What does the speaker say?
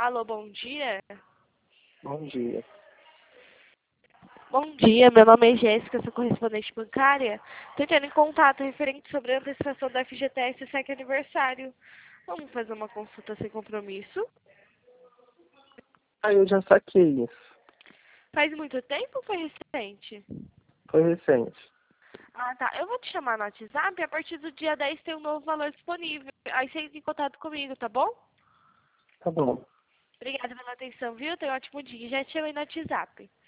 Alô, bom dia. Bom dia. Bom dia, meu nome é Jéssica, sou correspondente bancária. Estou entrando em contato referente sobre a antecipação da FGTS SEC aniversário. Vamos fazer uma consulta sem compromisso? Eu já saquei isso. Faz muito tempo ou foi recente? Foi recente. Ah, tá. Eu vou te chamar no WhatsApp e a partir do dia 10 tem um novo valor disponível. Aí você entra em contato comigo, tá bom? Tá bom. Obrigada pela atenção, viu? Tenha um ótimo dia. Já te chamei no WhatsApp.